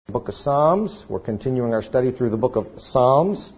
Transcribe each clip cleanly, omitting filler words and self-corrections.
Book of Psalms. We're continuing our study through the book of Psalms.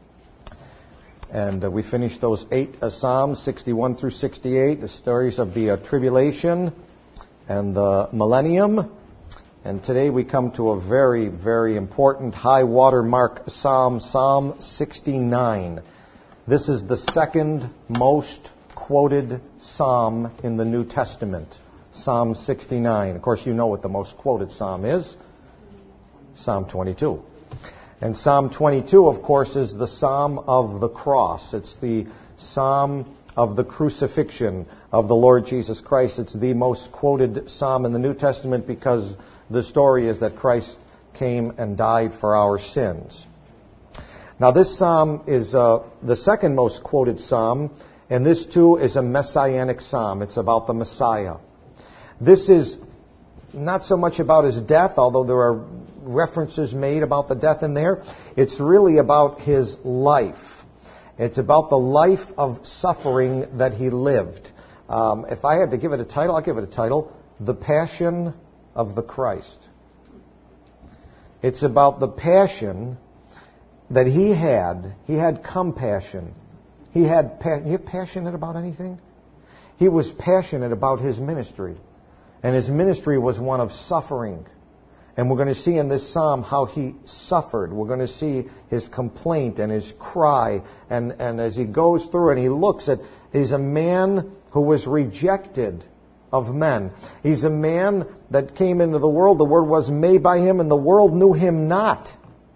And we finished those 8 Psalms, 61 through 68, the stories of the tribulation and the millennium. And today we come to a very, very important high water mark Psalm, Psalm 69. This is the second most quoted Psalm in the New Testament, Psalm 69. Of course, you know what the most quoted Psalm is. Psalm 22. And Psalm 22, of course, is the Psalm of the cross. It's the Psalm of the crucifixion of the Lord Jesus Christ. It's the most quoted Psalm in the New Testament because the story is that Christ came and died for our sins. Now, this Psalm is the second most quoted Psalm, and this too is a messianic Psalm. It's about the Messiah. This is not so much about his death, although there are references made about the death in there. It's really about his life. It's about the life of suffering that he lived. If I had to give it a title, I'll give it a title, The Passion of the Christ. It's about the passion that he had. He had compassion. You're passionate about anything? He was passionate about his ministry. And his ministry was one of suffering. And we're going to see in this psalm how he suffered. We're going to see his complaint and his cry. And as he goes through and he looks at, he's a man who was rejected of men. He's a man that came into the world. The word was made by him, and the world knew him not.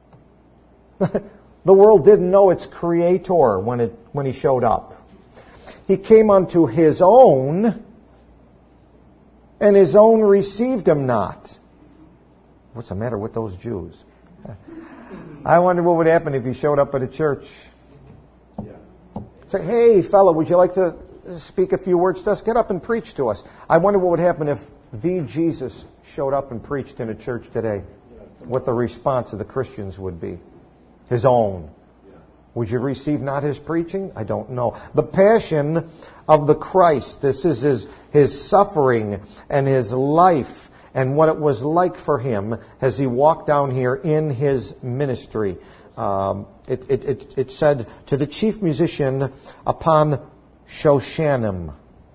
The world didn't know its creator when he showed up. He came unto his own, and his own received him not. What's the matter with those Jews? I wonder what would happen if he showed up at a church. Say, hey, fella, would you like to speak a few words to us? Get up and preach to us. I wonder what would happen if the Jesus showed up and preached in a church today. What the response of the Christians would be. His own. Would you receive not his preaching? I don't know. The passion of the Christ. This is his suffering and his life and what it was like for him as he walked down here in his ministry. It said to the chief musician upon Shoshanim,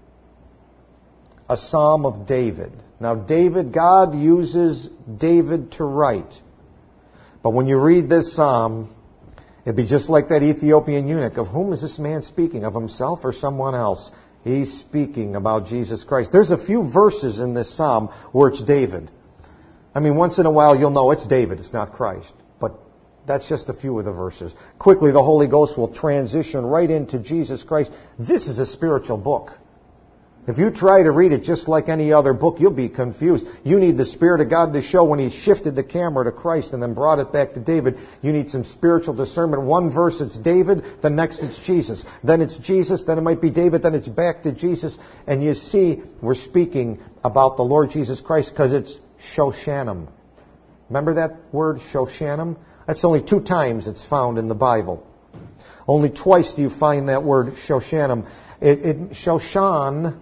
a psalm of David. Now God uses David to write. But when you read this psalm, it'd be just like that Ethiopian eunuch. Of whom is this man speaking? Of himself or someone else? He's speaking about Jesus Christ. There's a few verses in this psalm where it's David. I mean, once in a while you'll know it's David, it's not Christ. But that's just a few of the verses. Quickly, the Holy Ghost will transition right into Jesus Christ. This is a spiritual book. If you try to read it just like any other book, you'll be confused. You need the Spirit of God to show when he shifted the camera to Christ and then brought it back to David. You need some spiritual discernment. One verse it's David, the next it's Jesus. Then it's Jesus, then it might be David, then it's back to Jesus. And you see, we're speaking about the Lord Jesus Christ because it's Shoshanim. Remember that word, Shoshanim? That's only 2 times it's found in the Bible. Only twice do you find that word, Shoshanim. Shoshan,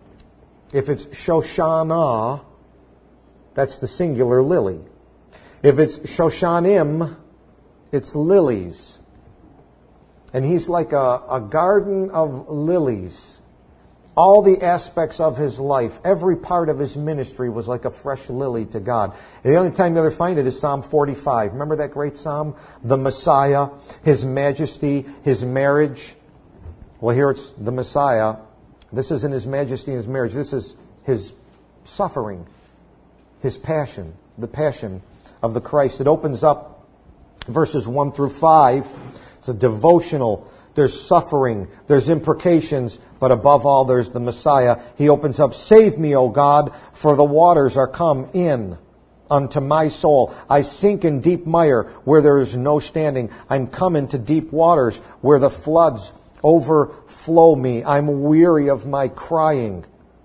if it's Shoshana, that's the singular lily. If it's Shoshanim, it's lilies. And he's like a garden of lilies. All the aspects of his life, every part of his ministry was like a fresh lily to God. And the only time you ever find it is Psalm 45. Remember that great psalm? The Messiah, his majesty, his marriage. Well, here it's the Messiah. This isn't his majesty and his marriage. This is his suffering, his passion, the passion of the Christ. It opens up verses 1 through 5. It's a devotional. There's suffering. There's imprecations. But above all, there's the Messiah. He opens up, save me, O God, for the waters are come in unto my soul. I sink in deep mire where there is no standing. I'm come into deep waters where the floods overflow me. I'm weary of my crying.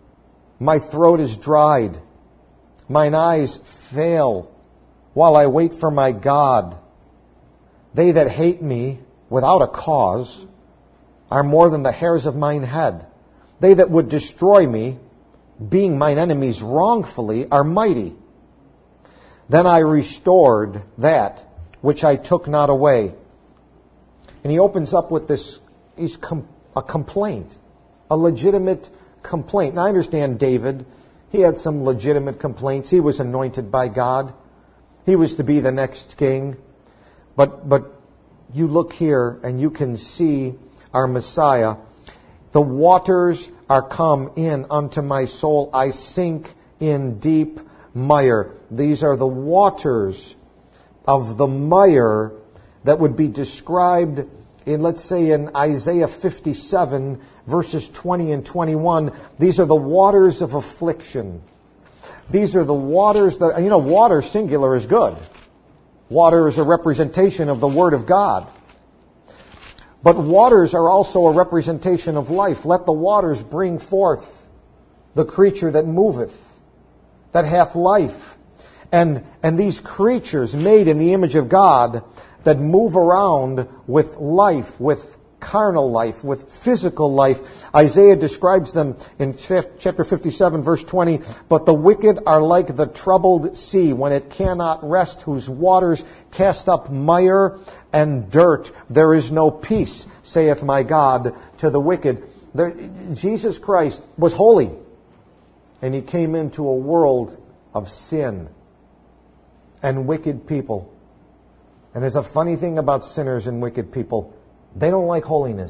My throat is dried. Mine eyes fail while I wait for my God. They that hate me without a cause are more than the hairs of mine head. They that would destroy me, being mine enemies wrongfully, are mighty. Then I restored that which I took not away. And he opens up with this, a complaint, a legitimate complaint. Now I understand David, he had some legitimate complaints. He was anointed by God. He was to be the next king. But you look here and you can see our Messiah. The waters are come in unto my soul. I sink in deep mire. These are the waters of the mire that would be described in, let's say, in Isaiah 57, verses 20 and 21. These are the waters of affliction. These are the waters that, water singular is good. Water is a representation of the Word of God. But waters are also a representation of life. Let the waters bring forth the creature that moveth, that hath life. And these creatures made in the image of God that move around with life, with carnal life, with physical life. Isaiah describes them in chapter 57, verse 20. But the wicked are like the troubled sea when it cannot rest, whose waters cast up mire and dirt. There is no peace, saith my God, to the wicked. Jesus Christ was holy, and He came into a world of sin and wicked people. And there's a funny thing about sinners and wicked people. They don't like holiness.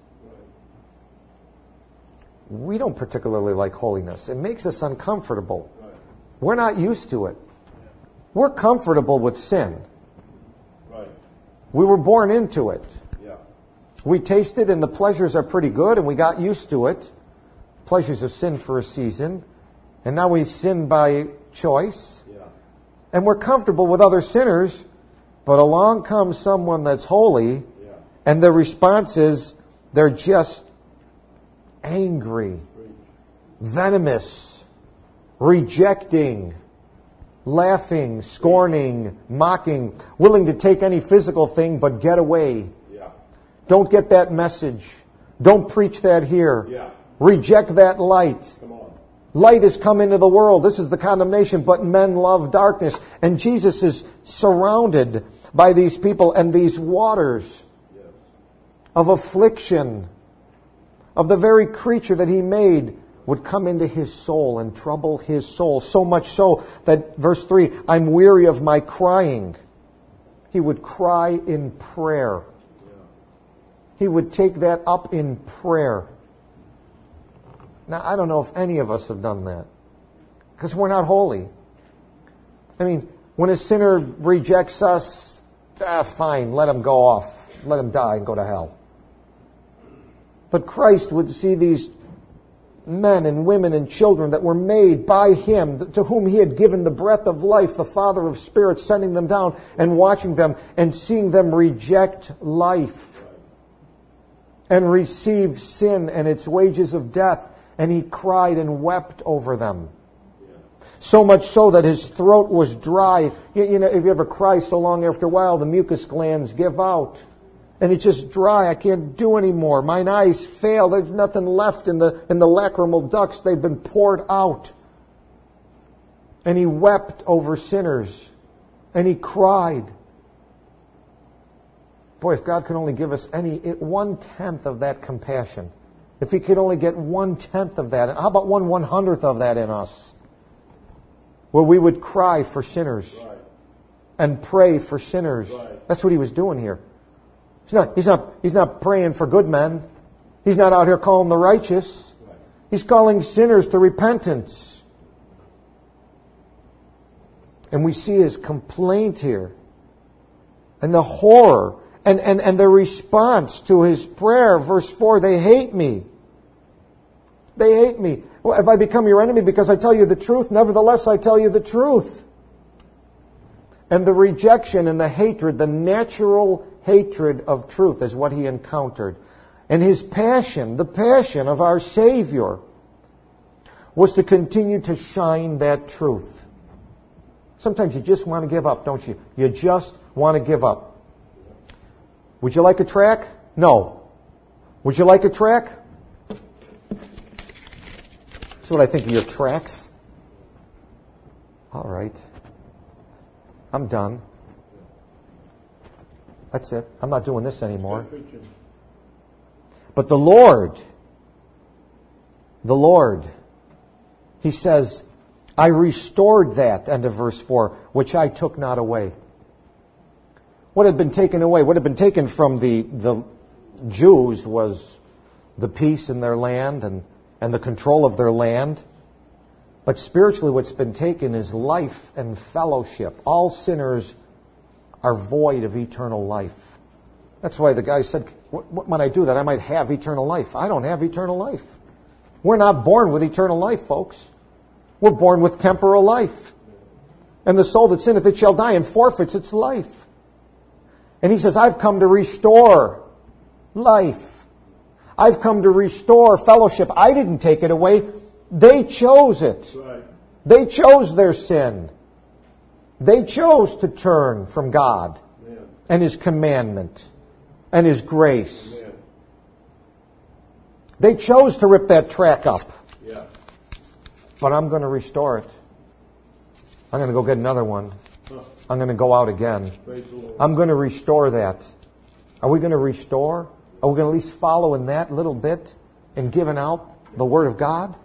We don't particularly like holiness. It makes us uncomfortable. We're not used to it. We're comfortable with sin. We were born into it. We tasted and the pleasures are pretty good and we got used to it. Pleasures of sin for a season. And now we sin by choice. And we're comfortable with other sinners. But along comes someone that's holy. And the response is, they're just angry, venomous, rejecting, laughing, scorning, mocking, willing to take any physical thing but get away. Don't get that message. Don't preach that here. Reject that light. Light has come into the world. This is the condemnation, but men love darkness. And Jesus is surrounded by these people and these waters of affliction, of the very creature that He made, would come into His soul and trouble His soul. So much so that, verse 3, I'm weary of my crying. He would cry in prayer. He would take that up in prayer. Now, I don't know if any of us have done that, because we're not holy. I mean, when a sinner rejects us, fine, let him go off. Let him die and go to hell. But Christ would see these men and women and children that were made by Him, to whom He had given the breath of life, the Father of spirits, sending them down and watching them and seeing them reject life and receive sin and its wages of death. And He cried and wept over them. So much so that His throat was dry. You know, if you ever cry so long, after a while, the mucus glands give out. And it's just dry. I can't do anymore. Mine eyes fail. There's nothing left in the lacrimal ducts. They've been poured out. And He wept over sinners. And He cried. Boy, if God could only give us 1/10 of that compassion. If He could only get 1/10 of that. And how about 1/100th of that in us? Where we would cry for sinners. And pray for sinners. That's what He was doing here. He's not praying for good men. He's not out here calling the righteous. He's calling sinners to repentance. And we see His complaint here. And the horror. And the response to His prayer. Verse 4, they hate me. They hate me. Well, have I become your enemy because I tell you the truth? Nevertheless, I tell you the truth. And the rejection and the hatred, the natural hatred of truth is what He encountered. And His passion, the passion of our Savior, was to continue to shine that truth. Sometimes you just want to give up, don't you? You just want to give up. Would you like a track? No. Would you like a track? That's what I think of your tracks. All right. I'm done. That's it. I'm not doing this anymore. But the Lord, He says, I restored that, end of verse 4, which I took not away. What had been taken away, what had been taken from the Jews was the peace in their land and the control of their land. But spiritually what's been taken is life and fellowship. All sinners are void of eternal life. That's why the guy said, what might I do that I might have eternal life? I don't have eternal life. We're not born with eternal life, folks. We're born with temporal life. And the soul that sinneth, it shall die, and forfeits its life. And he says, I've come to restore life. I've come to restore fellowship. I didn't take it away. They chose it. Right. They chose their sin. They chose to turn from God and His commandment and His grace. Amen. They chose to rip that track up. Yeah. But I'm going to restore it. I'm going to go get another one. I'm going to go out again. I'm going to restore that. Are we going to restore? Are we going to at least follow in that little bit in giving out the Word of God?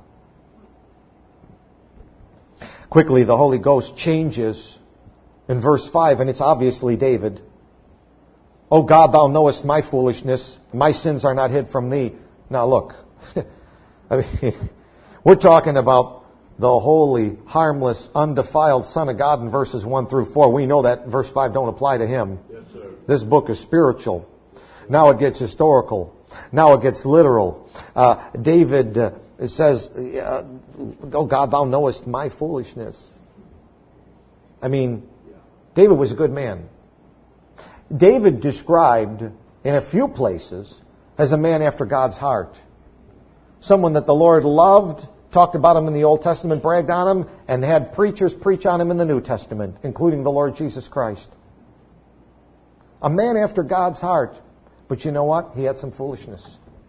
Quickly, the Holy Ghost changes in verse 5, and it's obviously David. O God, Thou knowest my foolishness. My sins are not hid from Thee. Now look, I mean, we're talking about the holy, harmless, undefiled Son of God in verses 1 through 4. We know that verse 5 don't apply to Him. Yes, sir. This book is spiritual. Now it gets historical. Now it gets literal. David says, "Oh God, Thou knowest my foolishness." I mean, David was a good man. David described in a few places as a man after God's heart. Someone that the Lord loved, talked about him in the Old Testament, bragged on him, and had preachers preach on him in the New Testament, including the Lord Jesus Christ. A man after God's heart. But you know what? He had some foolishness.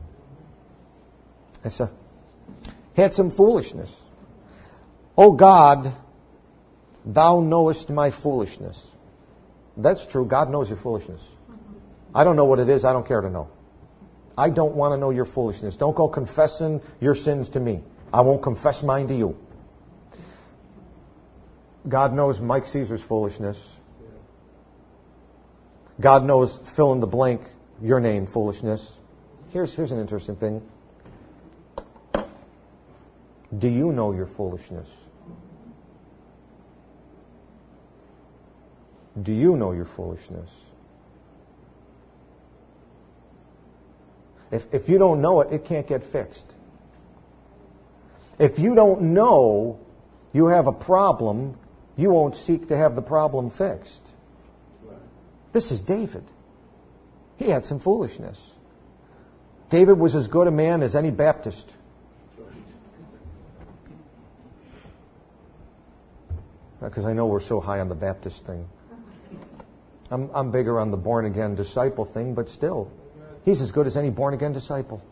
He had some foolishness. O God, Thou knowest my foolishness. That's true. God knows your foolishness. I don't know what it is. I don't care to know. I don't want to know your foolishness. Don't go confessing your sins to me. I won't confess mine to you. God knows Mike Caesar's foolishness. God knows fill in the blank, your name, foolishness. Here's an interesting thing. Do you know your foolishness? Do you know your foolishness? If you don't know it, it can't get fixed. If you don't know you have a problem, you won't seek to have the problem fixed. This is David. He had some foolishness. David was as good a man as any Baptist. Because I know we're so high on the Baptist thing. I'm bigger on the born-again disciple thing, but still, he's as good as any born-again disciple.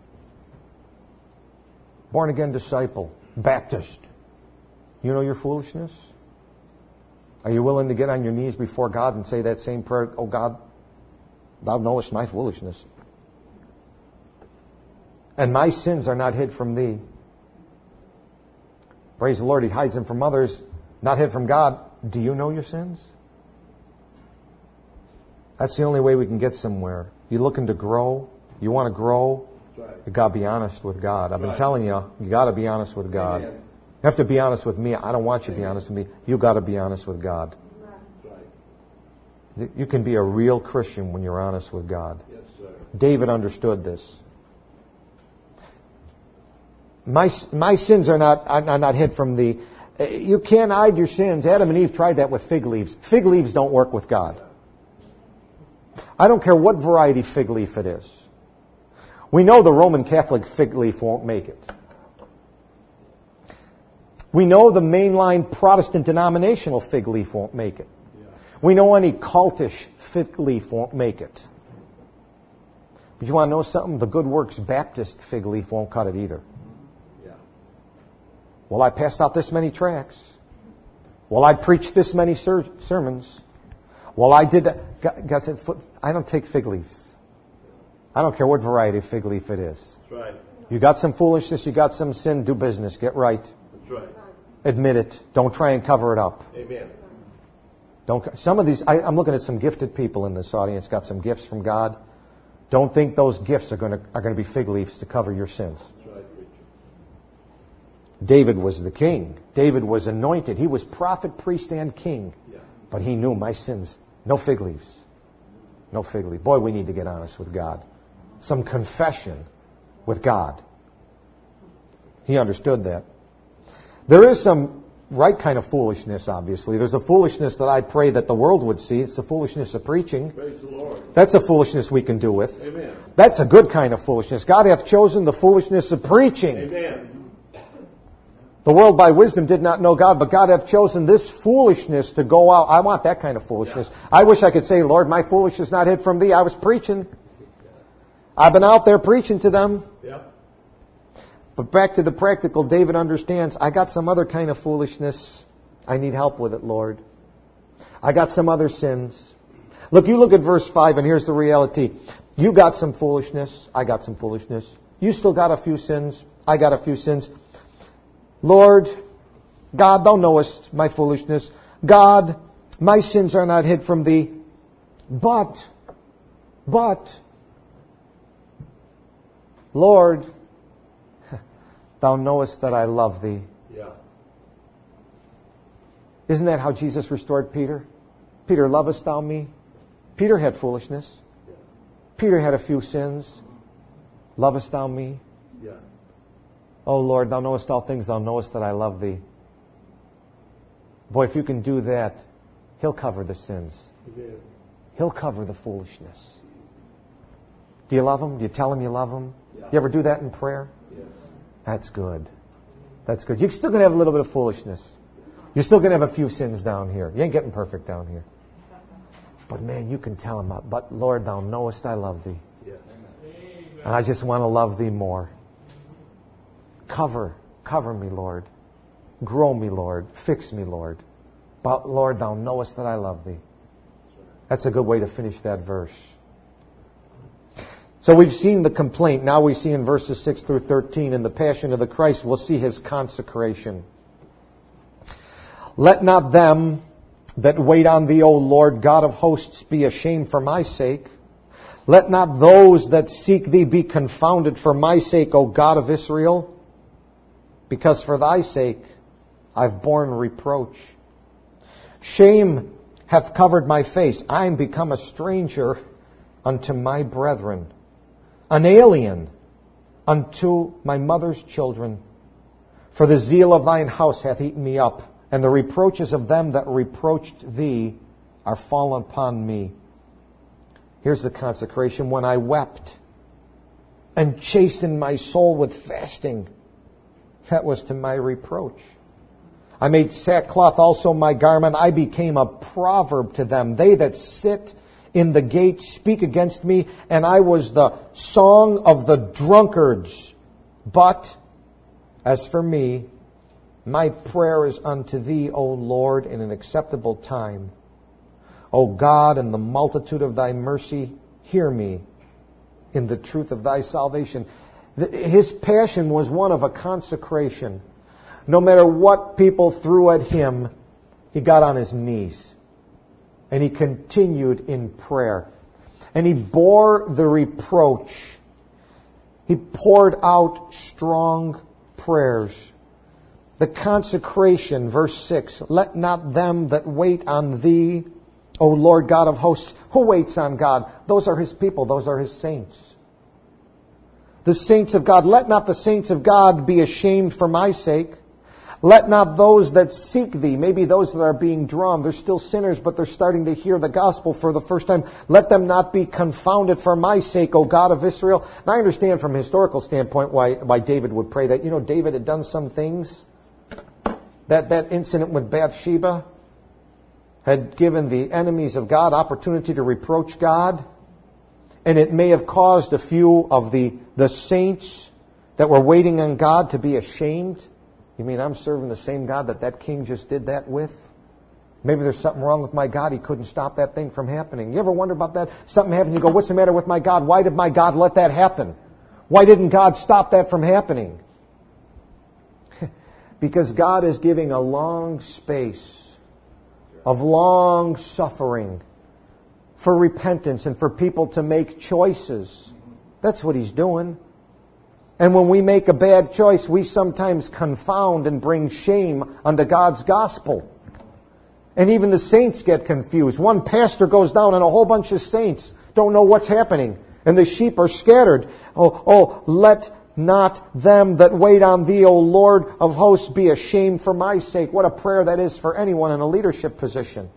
Born-again disciple. Baptist. You know your foolishness? Are you willing to get on your knees before God and say that same prayer, "Oh God, Thou knowest my foolishness. And my sins are not hid from Thee." Praise the Lord, He hides them from others, not hid from God. Do you know your sins? That's the only way we can get somewhere. You looking to grow? You want to grow? You've got to be honest with God. I've been telling you, you got to be honest with God. You have to be honest with me. I don't want you to be honest with me. You've got to be honest with God. You can be a real Christian when you're honest with God. Yes, sir. David understood this. My sins are not hid from Thee. You can't hide your sins. Adam and Eve tried that with fig leaves. Fig leaves don't work with God. I don't care what variety fig leaf it is. We know the Roman Catholic fig leaf won't make it. We know the mainline Protestant denominational fig leaf won't make it. We know any cultish fig leaf won't make it. But you want to know something? The Good Works Baptist fig leaf won't cut it either. Yeah. Well, I passed out this many tracts. Well, I preached this many sermons. Well, I did that. God said, I don't take fig leaves. I don't care what variety of fig leaf it is. That's right. You got some foolishness, you got some sin, do business, get right. That's right. Admit it. Don't try and cover it up. Amen. Some of these, I'm looking at some gifted people in this audience, got some gifts from God. Don't think those gifts are going to be fig leaves to cover your sins. That's right, preacher. David was the king. David was anointed. He was prophet, priest, and king. Yeah. But he knew my sins. No fig leaves. No fig leaf. Boy, we need to get honest with God. Some confession with God. He understood that. There is some right kind of foolishness, obviously. There's a foolishness that I pray that the world would see. It's the foolishness of preaching. Praise the Lord. That's a foolishness we can do with. Amen. That's a good kind of foolishness. God hath chosen the foolishness of preaching. Amen. The world by wisdom did not know God, but God hath chosen this foolishness to go out. I want that kind of foolishness. Yeah. I wish I could say, Lord, my foolishness is not hid from thee. I was preaching. I've been out there preaching to them. Yeah. But back to the practical, David understands, I got some other kind of foolishness. I need help with it, Lord. I got some other sins. Look, you look at verse 5, and here's the reality. You got some foolishness. I got some foolishness. You still got a few sins. I got a few sins. Lord, God, thou knowest my foolishness. God, my sins are not hid from thee. But, Lord, thou knowest that I love thee. Yeah. Isn't that how Jesus restored Peter? Peter, lovest thou me? Peter had foolishness. Yeah. Peter had a few sins. Lovest thou me? Yeah. Oh Lord, thou knowest all things, thou knowest that I love thee. Boy, if you can do that, He'll cover the sins. Amen. He'll cover the foolishness. Do you love Him? Do you tell Him you love Him? Yeah. You ever do that in prayer? Yes. That's good. That's good. You're still going to have a little bit of foolishness. You're still going to have a few sins down here. You ain't getting perfect down here. But man, you can tell Him, but Lord, thou knowest I love thee. Yes. And I just want to love thee more. Cover me, Lord. Grow me, Lord. Fix me, Lord. But Lord, thou knowest that I love thee. That's a good way to finish that verse. So we've seen the complaint. Now we see in verses 6 through 13, in the Passion of the Christ, we'll see His consecration. Let not them that wait on thee, O Lord, God of hosts, be ashamed for my sake. Let not those that seek thee be confounded for my sake, O God of Israel. Because for thy sake I've borne reproach. Shame hath covered my face. I am become a stranger unto my brethren, an alien unto my mother's children. For the zeal of thine house hath eaten me up, and the reproaches of them that reproached thee are fallen upon me. Here's the consecration. When I wept and chastened my soul with fasting, that was to my reproach. I made sackcloth also my garment. I became a proverb to them. They that sit in the gate speak against me, and I was the song of the drunkards. But as for me, my prayer is unto thee, O Lord, in an acceptable time. O God, in the multitude of thy mercy, hear me in the truth of thy salvation. His passion was one of a consecration. No matter what people threw at him, he got on his knees. And he continued in prayer. And he bore the reproach. He poured out strong prayers. The consecration, verse 6, let not them that wait on thee, O Lord God of hosts. Who waits on God? Those are his people. Those are his saints. The saints of God. Let not the saints of God be ashamed for my sake. Let not those that seek thee, maybe those that are being drawn, they're still sinners, but they're starting to hear the gospel for the first time. Let them not be confounded for my sake, O God of Israel. And I understand from a historical standpoint why David would pray that. You know, David had done some things. That incident with Bathsheba had given the enemies of God opportunity to reproach God. And it may have caused a few of the saints that were waiting on God to be ashamed. You mean I'm serving the same God that king just did that with? Maybe there's something wrong with my God. He couldn't stop that thing from happening. You ever wonder about that? Something happened, you go, what's the matter with my God? Why did my God let that happen? Why didn't God stop that from happening? Because God is giving a long space of long suffering for repentance and for people to make choices. That's what He's doing. And when we make a bad choice, we sometimes confound and bring shame unto God's gospel. And even the saints get confused. One pastor goes down and a whole bunch of saints don't know what's happening. And the sheep are scattered. Oh, let not them that wait on Thee, O Lord of hosts, be ashamed for my sake. What a prayer that is for anyone in a leadership position.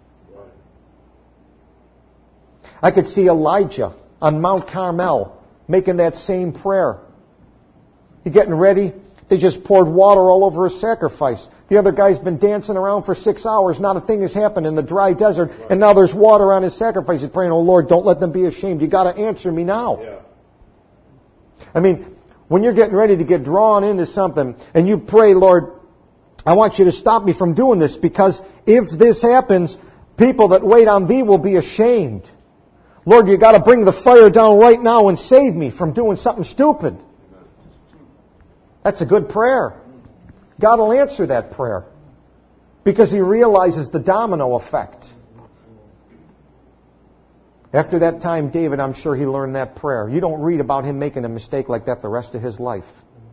I could see Elijah on Mount Carmel making that same prayer. He's getting ready. They just poured water all over his sacrifice. The other guy's been dancing around for 6 hours. Not a thing has happened in the dry desert. And now there's water on his sacrifice. He's praying, oh Lord, don't let them be ashamed. You got to answer me now. Yeah. I mean, when you're getting ready to get drawn into something and you pray, Lord, I want you to stop me from doing this, because if this happens, people that wait on Thee will be ashamed. Lord, you got to bring the fire down right now and save me from doing something stupid. That's a good prayer. God will answer that prayer because He realizes the domino effect. After that time, David, I'm sure he learned that prayer. You don't read about him making a mistake like that the rest of his life.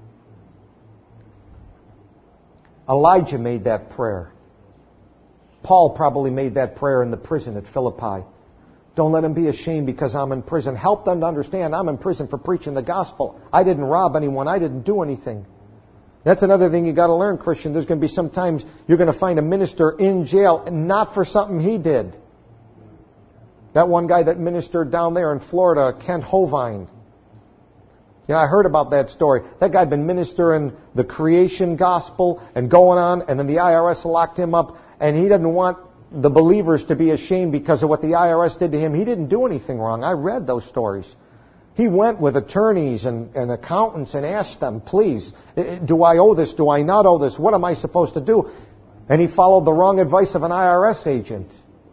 Elijah made that prayer. Paul probably made that prayer in the prison at Philippi. Don't let them be ashamed because I'm in prison. Help them to understand I'm in prison for preaching the gospel. I didn't rob anyone. I didn't do anything. That's another thing you got to learn, Christian. There's going to be some times you're going to find a minister in jail, and not for something he did. That one guy that ministered down there in Florida, Kent Hovind. You know, I heard about that story. That guy had been ministering the creation gospel and going on, and then the IRS locked him up, and he didn't want the believers to be ashamed because of what the IRS did to him. He didn't do anything wrong. I read those stories. He went with attorneys and accountants and asked them, please, do I owe this? Do I not owe this? What am I supposed to do? And he followed the wrong advice of an IRS agent.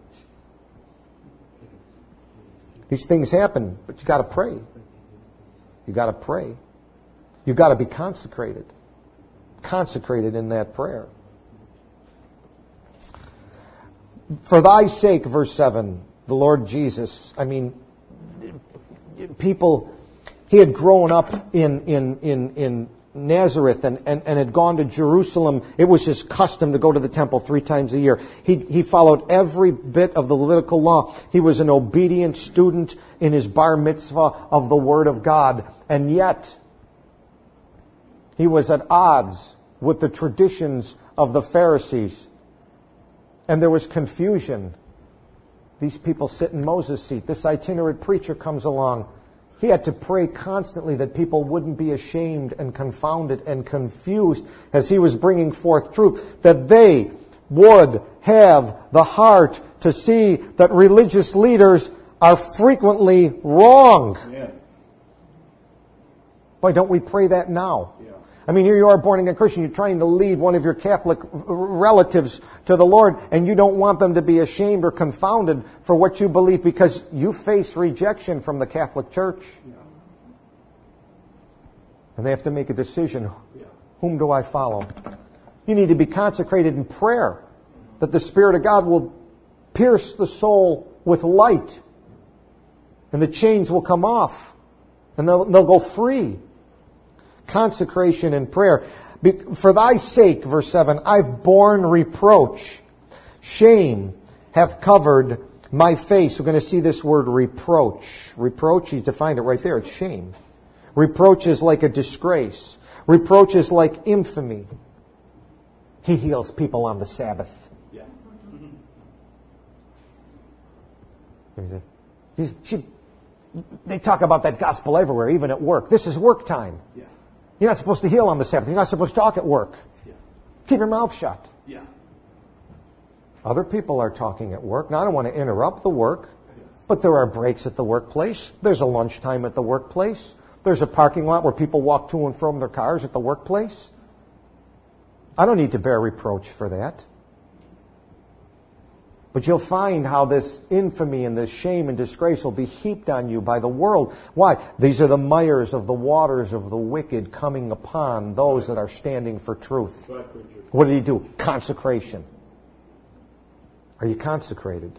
These things happen, but you got to pray. You got to pray. You got to be consecrated. Consecrated in that prayer. For Thy sake, verse 7, the Lord Jesus, people, he had grown up in Nazareth and had gone to Jerusalem. It was his custom to go to the temple 3 times a year. He followed every bit of the Levitical law. He was an obedient student in his bar mitzvah of the Word of God. And yet, he was at odds with the traditions of the Pharisees. And there was confusion. These people sit in Moses' seat. This itinerant preacher comes along. He had to pray constantly that people wouldn't be ashamed and confounded and confused as he was bringing forth truth, that they would have the heart to see that religious leaders are frequently wrong. Yeah. Why don't we pray that now? Yeah. I mean, here you are, born-again Christian, you're trying to lead one of your Catholic relatives to the Lord, and you don't want them to be ashamed or confounded for what you believe because you face rejection from the Catholic Church. Yeah. And they have to make a decision. Yeah. Whom do I follow? You need to be consecrated in prayer, that the Spirit of God will pierce the soul with light, and the chains will come off, and they'll go free. Consecration and prayer. For Thy sake, verse 7, I've borne reproach. Shame hath covered my face. We're going to see this word reproach. Reproach, he's defined it right there. It's shame. Reproach is like a disgrace. Reproach is like infamy. He heals people on the Sabbath. Yeah. They talk about that gospel everywhere, even at work. This is work time. Yeah. You're not supposed to heal on the Sabbath. You're not supposed to talk at work. Yeah. Keep your mouth shut. Yeah. Other people are talking at work. Now, I don't want to interrupt the work, but there are breaks at the workplace. There's a lunchtime at the workplace. There's a parking lot where people walk to and from their cars at the workplace. I don't need to bear reproach for that. But you'll find how this infamy and this shame and disgrace will be heaped on you by the world. Why? These are the mires of the waters of the wicked coming upon those that are standing for truth. What did he do? Consecration. Are you consecrated?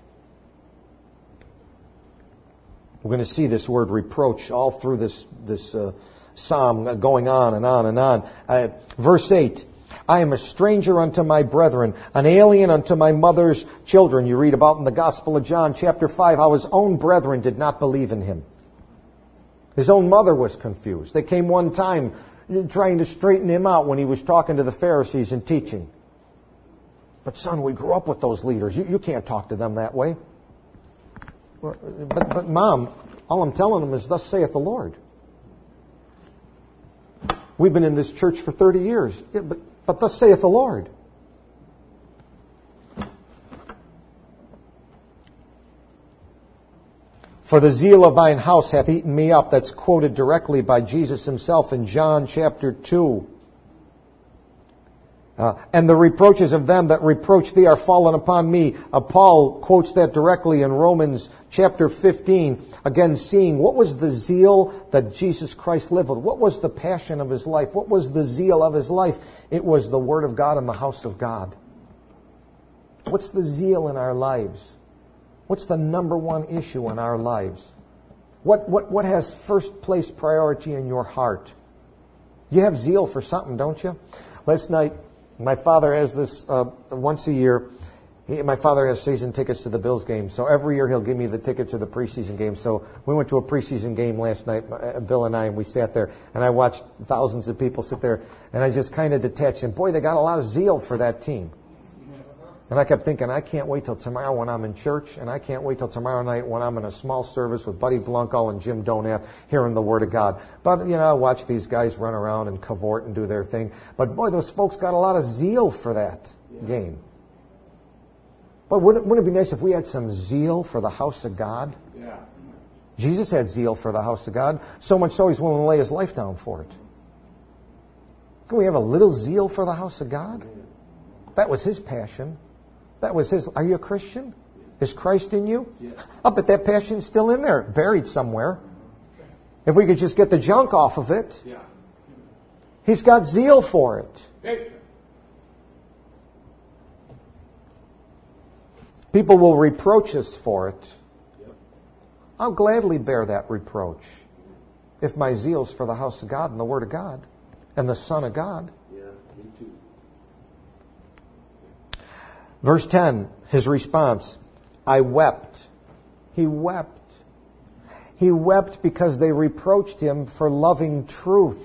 We're going to see this word reproach all through this psalm going on and on and on. Verse 8. I am a stranger unto my brethren, an alien unto my mother's children. You read about in the Gospel of John, chapter 5, how his own brethren did not believe in him. His own mother was confused. They came one time trying to straighten him out when he was talking to the Pharisees and teaching. But son, we grew up with those leaders. You can't talk to them that way. But Mom, all I'm telling them is, thus saith the Lord. We've been in this church for 30 years. Yeah, but thus saith the Lord. For the zeal of thine house hath eaten me up. That's quoted directly by Jesus himself in John chapter 2. And the reproaches of them that reproach thee are fallen upon me. Paul quotes that directly in Romans chapter 15. Again, seeing what was the zeal that Jesus Christ lived with. What was the passion of his life? What was the zeal of his life? It was the Word of God and the house of God. What's the zeal in our lives? What's the number one issue in our lives? What has first place priority in your heart? You have zeal for something, don't you? Last night, my father has this, once a year, my father has season tickets to the Bills game, so every year he'll give me the ticket to the preseason game. So we went to a preseason game last night, Bill and I, and we sat there, and I watched thousands of people sit there, and I just kind of detached, and boy, they got a lot of zeal for that team. And I kept thinking, I can't wait till tomorrow when I'm in church, and I can't wait till tomorrow night when I'm in a small service with Buddy Blunkall and Jim Donath hearing the Word of God. But, I watch these guys run around and cavort and do their thing. But boy, those folks got a lot of zeal for that game. But wouldn't it be nice if we had some zeal for the house of God? Yeah. Jesus had zeal for the house of God, so much so he's willing to lay his life down for it. Can we have a little zeal for the house of God? That was his passion. That was his. Are you a Christian? Is Christ in you? Yes. Oh, but that passion's still in there, buried somewhere. If we could just get the junk off of it. Yeah. He's got zeal for it. Hey. People will reproach us for it. Yep. I'll gladly bear that reproach if my zeal's for the house of God and the Word of God and the Son of God. Yeah, me too. Verse 10, his response, I wept. He wept. He wept because they reproached him for loving truth.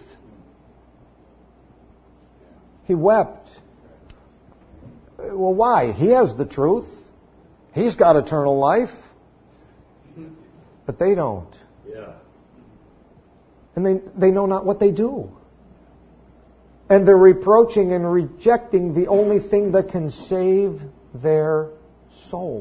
He wept. Well, why? He has the truth. He's got eternal life. But they don't. Yeah. And they know not what they do. And they're reproaching and rejecting the only thing that can save their soul.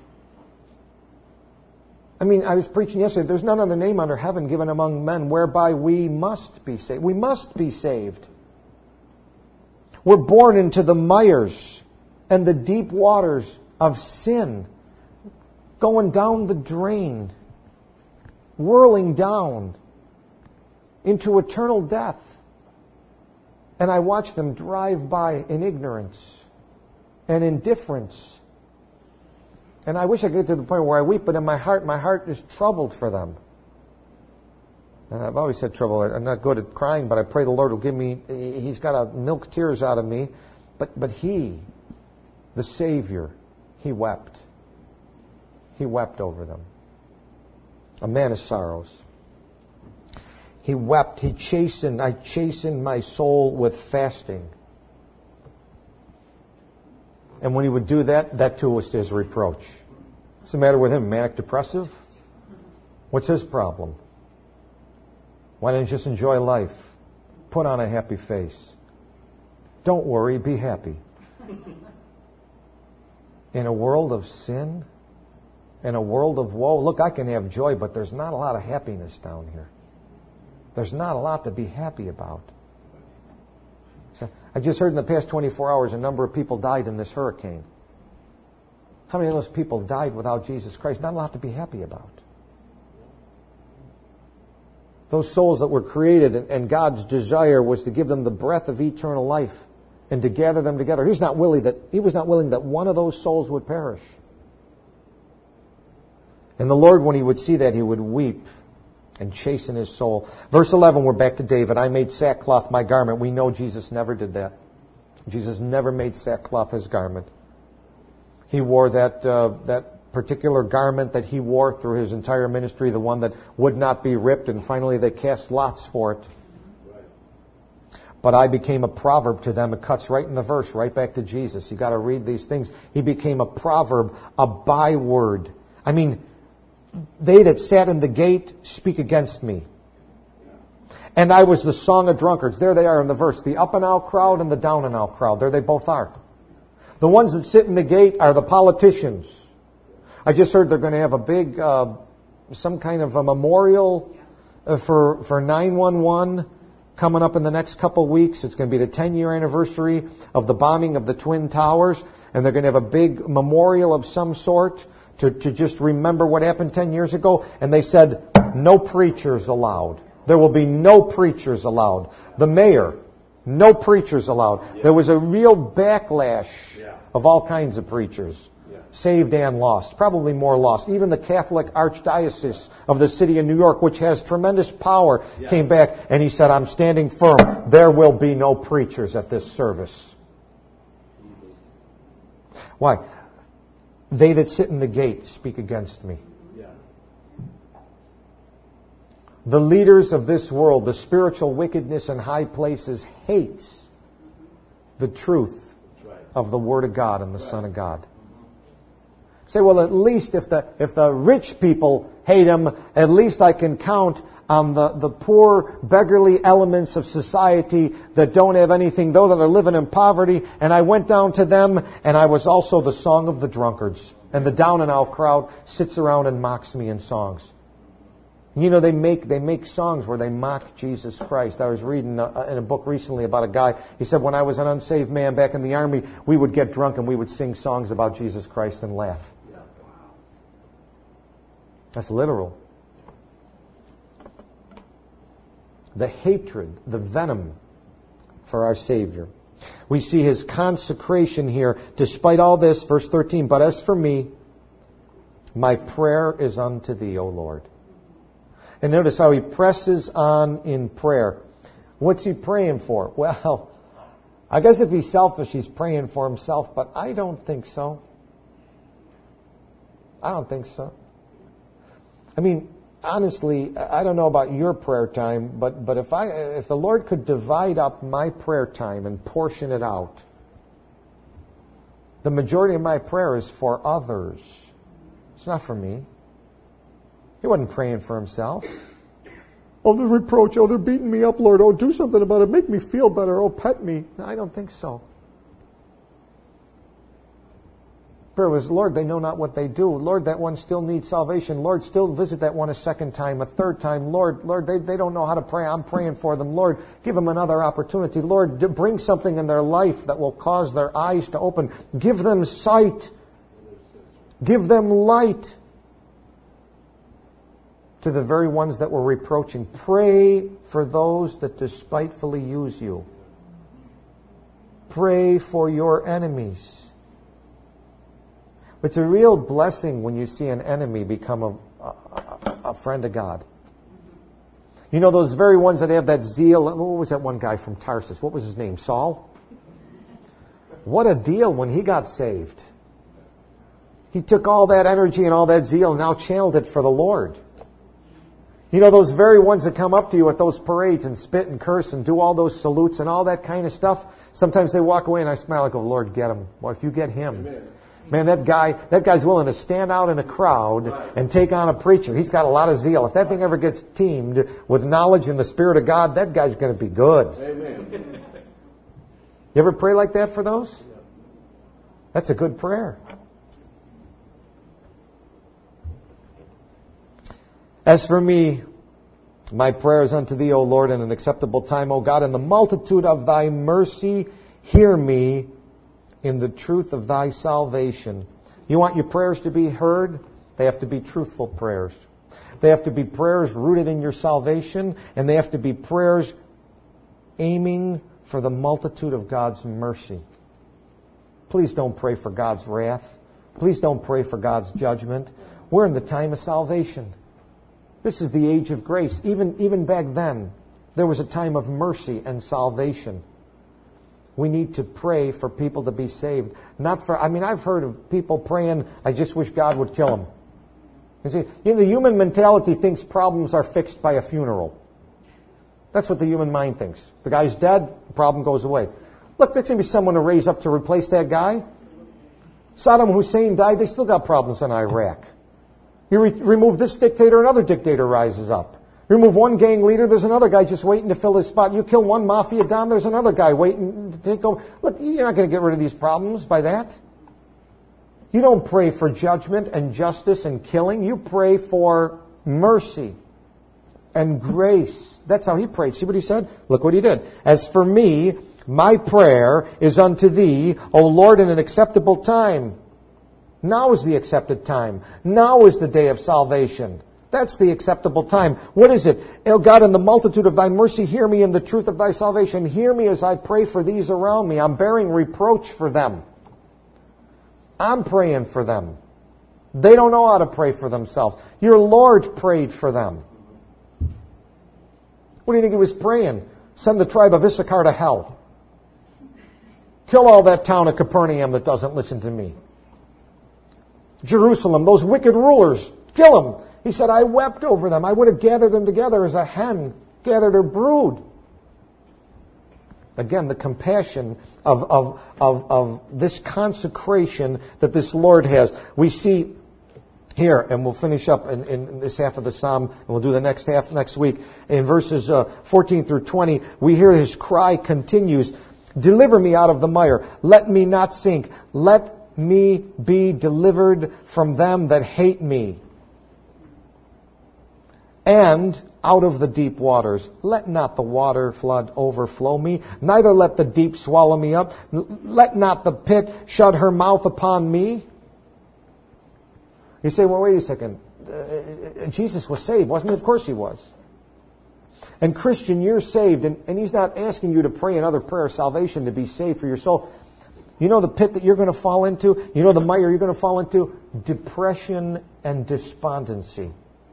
I mean, I was preaching yesterday, there's none other name under heaven given among men whereby we must be saved. We must be saved. We're born into the mires and the deep waters of sin, going down the drain, whirling down into eternal death. And I watch them drive by in ignorance and indifference. And I wish I could get to the point where I weep, but in my heart is troubled for them. And I've always had trouble. I'm not good at crying, but I pray the Lord will give me, He's got to milk tears out of me. But He, the Savior, He wept. He wept over them. A man of sorrows. He wept. I chastened my soul with fasting. And when he would do that, that too was his reproach. What's the matter with him? Manic depressive? What's his problem? Why don't you just enjoy life? Put on a happy face. Don't worry, be happy. In a world of sin, in a world of woe, look, I can have joy, but there's not a lot of happiness down here. There's not a lot to be happy about. So I just heard in the past 24 hours a number of people died in this hurricane. How many of those people died without Jesus Christ? Not a lot to be happy about. Those souls that were created, and God's desire was to give them the breath of eternal life and to gather them together. He was not willing that one of those souls would perish. And the Lord, when He would see that, He would weep and chasten His soul. Verse 11, we're back to David. I made sackcloth my garment. We know Jesus never did that. Jesus never made sackcloth His garment. He wore that particular garment that He wore through His entire ministry, the one that would not be ripped, and finally they cast lots for it. But I became a proverb to them. It cuts right in the verse, right back to Jesus. You've got to read these things. He became a proverb, a byword. I mean, they that sat in the gate speak against me. And I was the song of drunkards. There they are in the verse. The up and out crowd and the down and out crowd. There they both are. The ones that sit in the gate are the politicians. I just heard they're going to have a big, some kind of a memorial for 9/11 coming up in the next couple of weeks. It's going to be the 10-year anniversary of the bombing of the Twin Towers. And they're going to have a big memorial of some sort to just remember what happened 10 years ago. And they said, no preachers allowed. There will be no preachers allowed. The mayor, no preachers allowed. There was a real backlash of all kinds of preachers. Saved and lost. Probably more lost. Even the Catholic Archdiocese of the city of New York, which has tremendous power, came back and he said, I'm standing firm. There will be no preachers at this service. Why? They that sit in the gate speak against me. The leaders of this world, the spiritual wickedness in high places, hates the truth of the Word of God and the Son of God. Say, well, at least if the rich people hate Him, at least I can count on the poor, beggarly elements of society that don't have anything, those that are living in poverty. And I went down to them, and I was also the song of the drunkards. And the down and out crowd sits around and mocks me in songs. You know, they make songs where they mock Jesus Christ. I was reading in a book recently about a guy. He said, when I was an unsaved man back in the army, we would get drunk and we would sing songs about Jesus Christ and laugh. That's literal. The hatred, the venom for our Savior. We see His consecration here. Despite all this, verse 13, but as for me, my prayer is unto Thee, O Lord. And notice how he presses on in prayer. What's he praying for? Well, I guess if he's selfish, he's praying for himself, but I don't think so. I don't think so. I mean, honestly, I don't know about your prayer time, but if the Lord could divide up my prayer time and portion it out, the majority of my prayer is for others. It's not for me. He wasn't praying for himself. Oh, the reproach. Oh, they're beating me up, Lord. Oh, do something about it. Make me feel better. Oh, pet me. No, I don't think so. Prayer was, Lord, they know not what they do. Lord, that one still needs salvation. Lord, still visit that one a second time, a third time. Lord, they don't know how to pray. I'm praying for them. Lord, give them another opportunity. Lord, bring something in their life that will cause their eyes to open. Give them sight. Give them light. To the very ones that were reproaching. Pray for those that despitefully use you. Pray for your enemies. It's a real blessing when you see an enemy become a friend of God. You know, those very ones that have that zeal. What was that one guy from Tarsus? What was his name? Saul? What a deal when he got saved. He took all that energy and all that zeal and now channeled it for the Lord. You know, those very ones that come up to you at those parades and spit and curse and do all those salutes and all that kind of stuff, sometimes they walk away and I smile and go, Lord, get him. Well, if you get him, man, that guy's willing to stand out in a crowd and take on a preacher. He's got a lot of zeal. If that thing ever gets teamed with knowledge and the Spirit of God, that guy's going to be good. Amen. You ever pray like that for those? That's a good prayer. As for me, my prayer is unto Thee, O Lord, in an acceptable time, O God. In the multitude of Thy mercy, hear me in the truth of Thy salvation. You want your prayers to be heard? They have to be truthful prayers. They have to be prayers rooted in your salvation, and they have to be prayers aiming for the multitude of God's mercy. Please don't pray for God's wrath. Please don't pray for God's judgment. We're in the time of salvation. This is the age of grace. Even back then, there was a time of mercy and salvation. We need to pray for people to be saved. I've heard of people praying, I just wish God would kill them. You see, the human mentality thinks problems are fixed by a funeral. That's what the human mind thinks. The guy's dead, the problem goes away. Look, there's going to be someone to raise up to replace that guy. Saddam Hussein died, they still got problems in Iraq. You remove this dictator, another dictator rises up. You remove one gang leader, there's another guy just waiting to fill his spot. You kill one mafia don, there's another guy waiting to take over. Look, you're not going to get rid of these problems by that. You don't pray for judgment and justice and killing. You pray for mercy and grace. That's how he prayed. See what he said? Look what he did. As for me, my prayer is unto thee, O Lord, in an acceptable time. Now is the accepted time. Now is the day of salvation. That's the acceptable time. What is it? O God, in the multitude of thy mercy, hear me in the truth of thy salvation. Hear me as I pray for these around me. I'm bearing reproach for them. I'm praying for them. They don't know how to pray for themselves. Your Lord prayed for them. What do you think he was praying? Send the tribe of Issachar to hell. Kill all that town of Capernaum that doesn't listen to me. Jerusalem, those wicked rulers, kill them. He said, I wept over them. I would have gathered them together as a hen gathered her brood. Again, the compassion of this consecration that this Lord has. We see here, and we'll finish up in this half of the psalm, and we'll do the next half next week. In verses 14 through 20, we hear his cry continues, deliver me out of the mire. Let me not sink. Let me be delivered from them that hate me. And out of the deep waters, let not the water flood overflow me, neither let the deep swallow me up. Let not the pit shut her mouth upon me. You say, well, wait a second. Jesus was saved, wasn't he? Of course he was. And Christian, you're saved, and he's not asking you to pray another prayer of salvation to be saved for your soul. You know the pit that you're going to fall into? You know the mire you're going to fall into? Depression and despondency.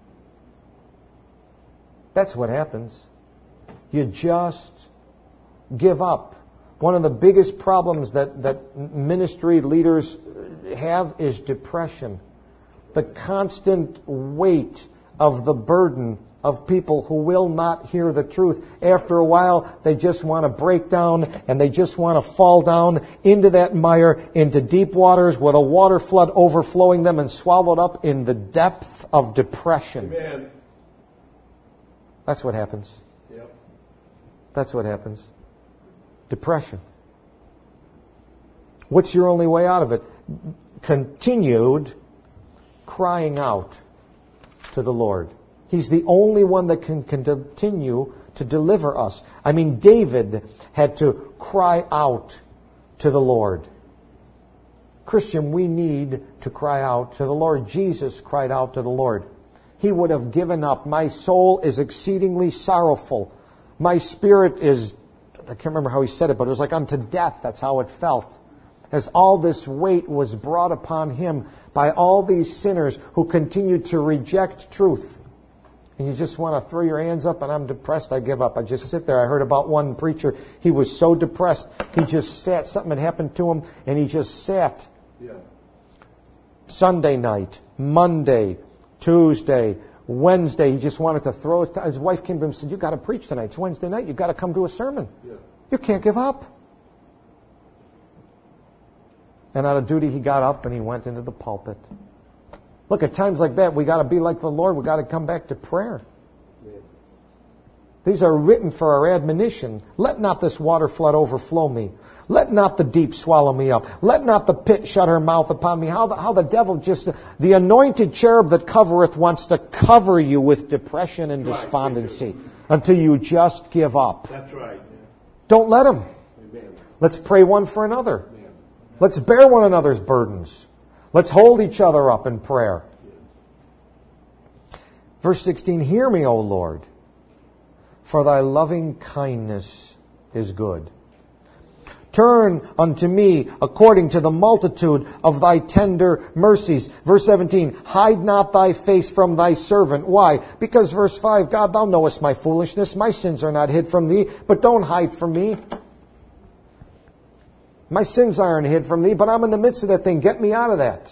That's what happens. You just give up. One of the biggest problems that ministry leaders have is depression. The constant weight of the burden of people who will not hear the truth. After a while, they just want to break down and they just want to fall down into that mire, into deep waters with a water flood overflowing them and swallowed up in the depth of depression. Amen. That's what happens. Yep. That's what happens. Depression. What's your only way out of it? Continued crying out to the Lord. He's the only one that can continue to deliver us. I mean, David had to cry out to the Lord. Christian, we need to cry out to the Lord. Jesus cried out to the Lord. He would have given up. My soul is exceedingly sorrowful. My spirit is, I can't remember how he said it, but it was like unto death. That's how it felt. As all this weight was brought upon him by all these sinners who continued to reject truth. And you just want to throw your hands up and I'm depressed, I give up. I just sit there. I heard about one preacher, he was so depressed, he just sat, something had happened to him, and he just sat. Yeah. Sunday night, Monday, Tuesday, Wednesday, he just wanted to throw it. His wife came to him and said, you've got to preach tonight. It's Wednesday night. You've got to come to a sermon. Yeah. You can't give up. And out of duty, he got up and he went into the pulpit. Look, at times like that, we got to be like the Lord. We got to come back to prayer. Yeah. These are written for our admonition. Let not this water flood overflow me. Let not the deep swallow me up. Let not the pit shut her mouth upon me. How the devil just, the anointed cherub that covereth wants to cover you with depression and despondency until you just give up. That's right. Yeah. Don't let him. Amen. Let's pray one for another. Amen. Let's bear one another's burdens. Let's hold each other up in prayer. Verse 16, hear me, O Lord, for thy loving kindness is good. Turn unto me according to the multitude of thy tender mercies. Verse 17, hide not thy face from thy servant. Why? Because verse 5, God, thou knowest my foolishness. My sins are not hid from thee, but don't hide from me. My sins aren't hid from thee, but I'm in the midst of that thing. Get me out of that.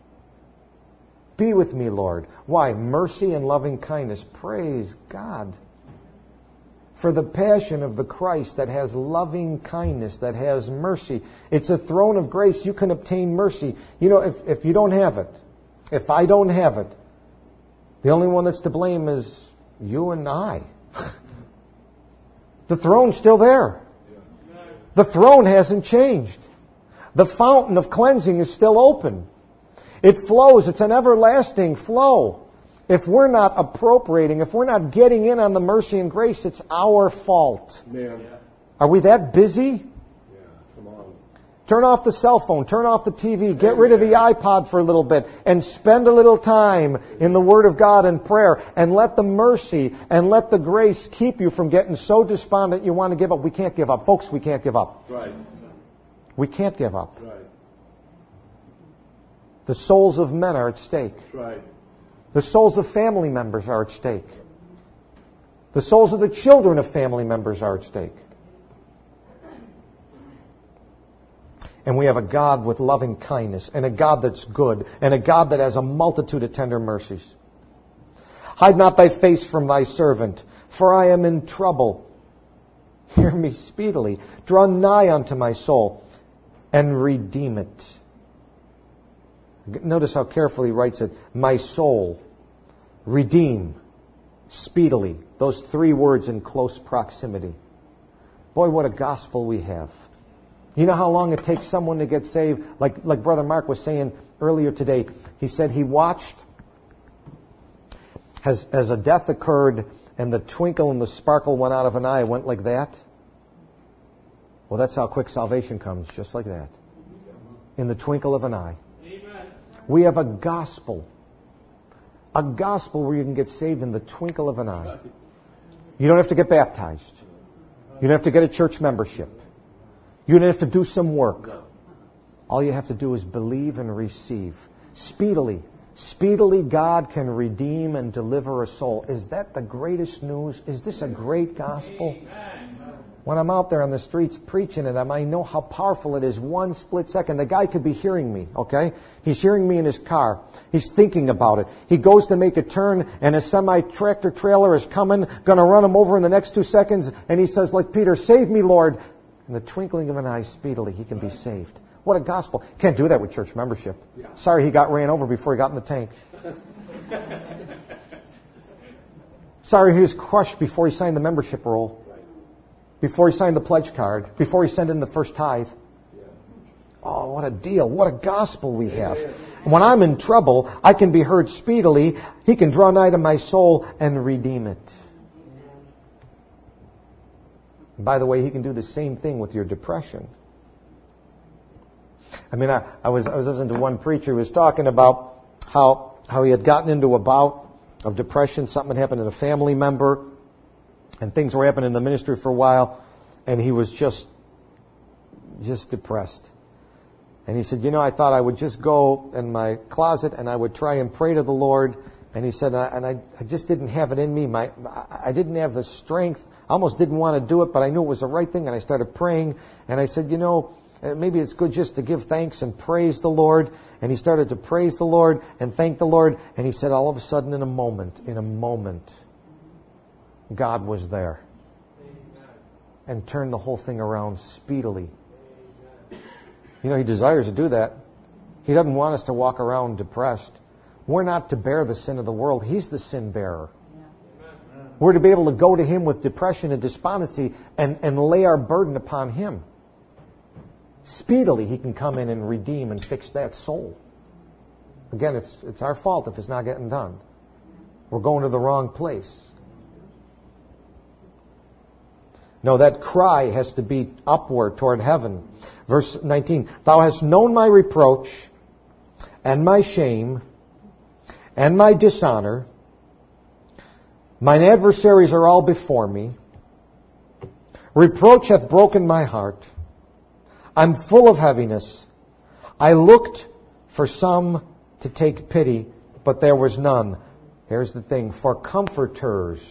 Be with me, Lord. Why? Mercy and loving kindness. Praise God. For the passion of the Christ that has loving kindness, that has mercy. It's a throne of grace. You can obtain mercy. You know, if you don't have it, if I don't have it, the only one that's to blame is you and I. The throne's still there. The throne hasn't changed. The fountain of cleansing is still open. It flows. It's an everlasting flow. If we're not appropriating, if we're not getting in on the mercy and grace, it's our fault. Yeah. Are we that busy? Yeah. Come on. Turn off the cell phone, turn off the TV, get rid of the iPod for a little bit, and spend a little time in the Word of God and prayer, and let the mercy and let the grace keep you from getting so despondent you want to give up. We can't give up. Folks, we can't give up. Right. We can't give up. Right. The souls of men are at stake. Right. The souls of family members are at stake. The souls of the children of family members are at stake. And we have a God with loving kindness, and a God that's good, and a God that has a multitude of tender mercies. Hide not thy face from thy servant, for I am in trouble. Hear me speedily. Draw nigh unto my soul, and redeem it. Notice how carefully he writes it. My soul, redeem, speedily. Those three words in close proximity. Boy, what a gospel we have. You know how long it takes someone to get saved? Like Brother Mark was saying earlier today. He said he watched as a death occurred and the twinkle and the sparkle went out of an eye. It went like that. Well, that's how quick salvation comes, just like that. In the twinkle of an eye. We have a gospel where you can get saved in the twinkle of an eye. You don't have to get baptized. You don't have to get a church membership. You don't have to do some work. All you have to do is believe and receive. Speedily God can redeem and deliver a soul. Is that the greatest news? Is this a great gospel? When I'm out there on the streets preaching it, I know how powerful it is. One split second. The guy could be hearing me, okay? He's hearing me in his car. He's thinking about it. He goes to make a turn, and a semi-tractor trailer is coming, going to run him over in the next 2 seconds, and he says, like Peter, save me, Lord. In the twinkling of an eye, speedily, he can be saved. What a gospel. Can't do that with church membership. Sorry, he got ran over before he got in the tank. Sorry, he was crushed before he signed the membership roll. Before he signed the pledge card, before he sent in the first tithe. Oh, what a deal. What a gospel we have. When I'm in trouble, I can be heard speedily. He can draw nigh to my soul and redeem it. By the way, he can do the same thing with your depression. I mean, I was listening to one preacher who was talking about how he had gotten into a bout of depression. Something had happened to a family member. And things were happening in the ministry for a while, and he was just depressed. And he said, I thought I would just go in my closet and I would try and pray to the Lord. And he said, I just didn't have it in me. I didn't have the strength. I almost didn't want to do it, but I knew it was the right thing. And I started praying. And I said, maybe it's good just to give thanks and praise the Lord. And he started to praise the Lord and thank the Lord. And he said, all of a sudden, in a moment, God was there and turned the whole thing around speedily. He desires to do that. He doesn't want us to walk around depressed. We're not to bear the sin of the world. He's the sin bearer. We're to be able to go to Him with depression and despondency and lay our burden upon Him. Speedily He can come in and redeem and fix that soul. Again, it's our fault if it's not getting done. We're going to the wrong place. No, that cry has to be upward toward heaven. Verse 19, Thou hast known my reproach, and my shame, and my dishonor. Mine adversaries are all before me. Reproach hath broken my heart. I'm full of heaviness. I looked for some to take pity, but there was none. Here's the thing, for comforters,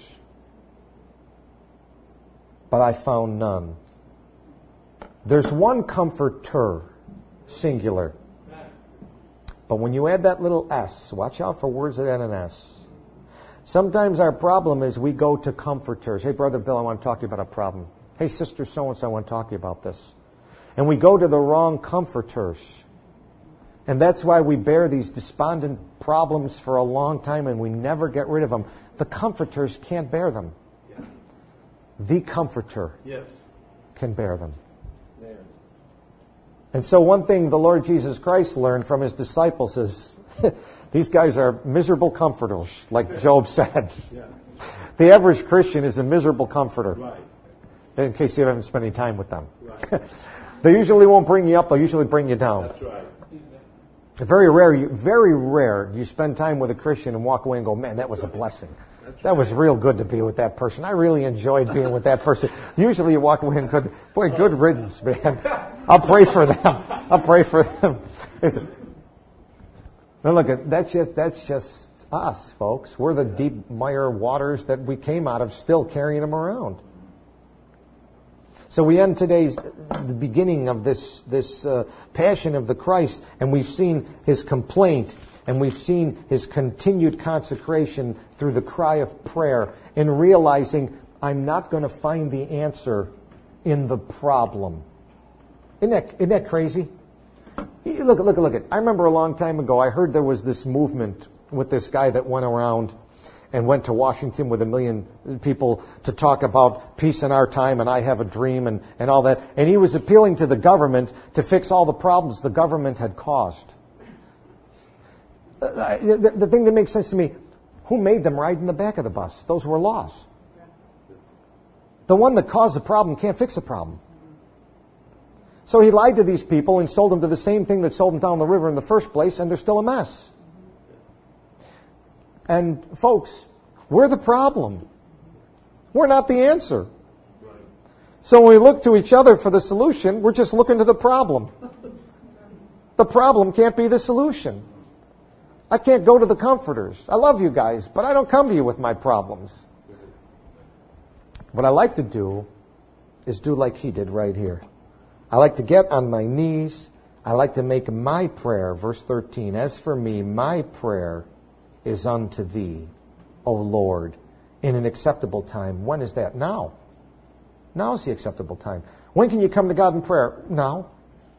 but I found none. There's one comforter, singular. But when you add that little S, watch out for words that end in S. Sometimes our problem is we go to comforters. Hey, Brother Bill, I want to talk to you about a problem. Hey, Sister so-and-so, I want to talk to you about this. And we go to the wrong comforters. And that's why we bear these despondent problems for a long time and we never get rid of them. The comforters can't bear them. Yeah. The Comforter can bear them. There. And so one thing the Lord Jesus Christ learned from His disciples is these guys are miserable comforters, like Job said. Yeah. The average Christian is a miserable comforter. Right. In case you haven't spent any time with them. Right. They usually won't bring you up, they'll usually bring you down. That's right. Very rare you spend time with a Christian and walk away and go, man, that was a blessing. That was real good to be with that person. I really enjoyed being with that person. Usually you walk away and go, boy, good riddance, man. I'll pray for them. Now look, that's just us, folks. We're the deep mire waters that we came out of, still carrying them around. So we end the beginning of this passion of the Christ, and we've seen His complaint, and we've seen His continued consecration through the cry of prayer, in realizing I'm not going to find the answer in the problem. Isn't that crazy? Look. I remember a long time ago, I heard there was this movement with this guy that went around and went to Washington with 1 million people to talk about peace in our time and I have a dream and all that. And he was appealing to the government to fix all the problems the government had caused. The thing that makes sense to me, who made them ride in the back of the bus? Those were laws. The one that caused the problem can't fix the problem. So he lied to these people and sold them to the same thing that sold them down the river in the first place, and they're still a mess. And folks, we're the problem. We're not the answer. So when we look to each other for the solution, we're just looking to the problem. The problem can't be the solution. I can't go to the comforters. I love you guys, but I don't come to you with my problems. What I like to do is do like he did right here. I like to get on my knees. I like to make my prayer, verse 13, as for me, my prayer is unto Thee, O Lord, in an acceptable time. When is that? Now. Now is the acceptable time. When can you come to God in prayer? Now.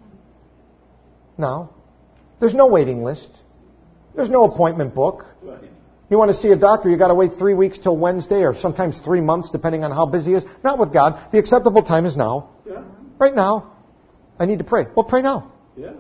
Now. There's no waiting list. There's no appointment book. You want to see a doctor, you got to wait 3 weeks till Wednesday, or sometimes 3 months, depending on how busy he is. Not with God. The acceptable time is now. Yeah. Right now. I need to pray. Well, pray now. Yeah.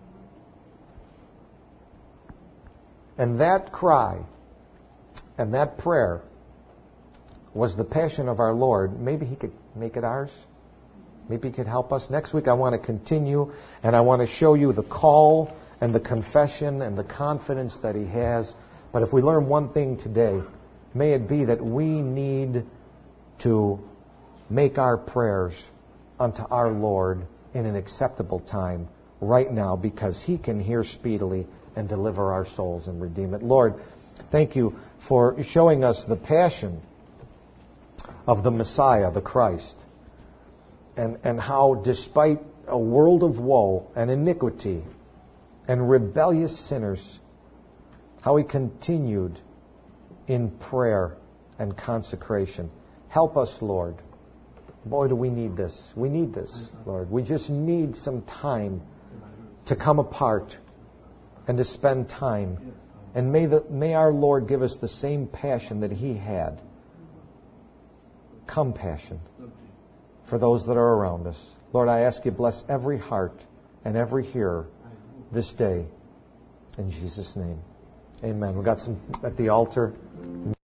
And that cry and that prayer was the passion of our Lord. Maybe He could make it ours. Maybe He could help us. Next week I want to continue, and I want to show you the call and the confession and the confidence that He has. But if we learn one thing today, may it be that we need to make our prayers unto our Lord in an acceptable time right now, because He can hear speedily and deliver our souls and redeem it. Lord, thank You for showing us the passion of the Messiah, the Christ, and how despite a world of woe and iniquity and rebellious sinners, how He continued in prayer and consecration. Help us, Lord. Boy, do we need this. We need this, Lord. We just need some time to come apart and to spend time. And may our Lord give us the same passion that He had. Compassion for those that are around us. Lord, I ask You bless every heart and every hearer this day. In Jesus' name. Amen. We've got some at the altar.